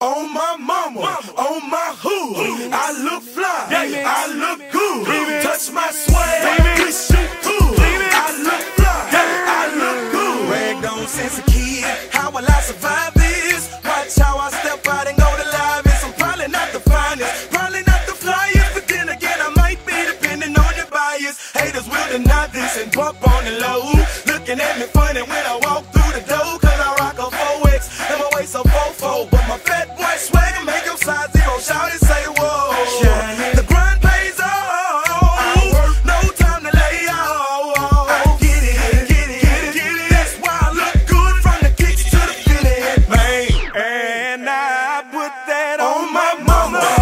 on my mama, on my hood. I look fly, I look good. Touch my swag, this shit cool. I look fly, I look good. Ragged on since a kid, how will I survive this? Watch how I step out and go to live. I'm probably not the finest, probably not the flyest, but then again I might be depending on the bias. Haters will deny this and bump on the low, looking at me funny when I walk through the door.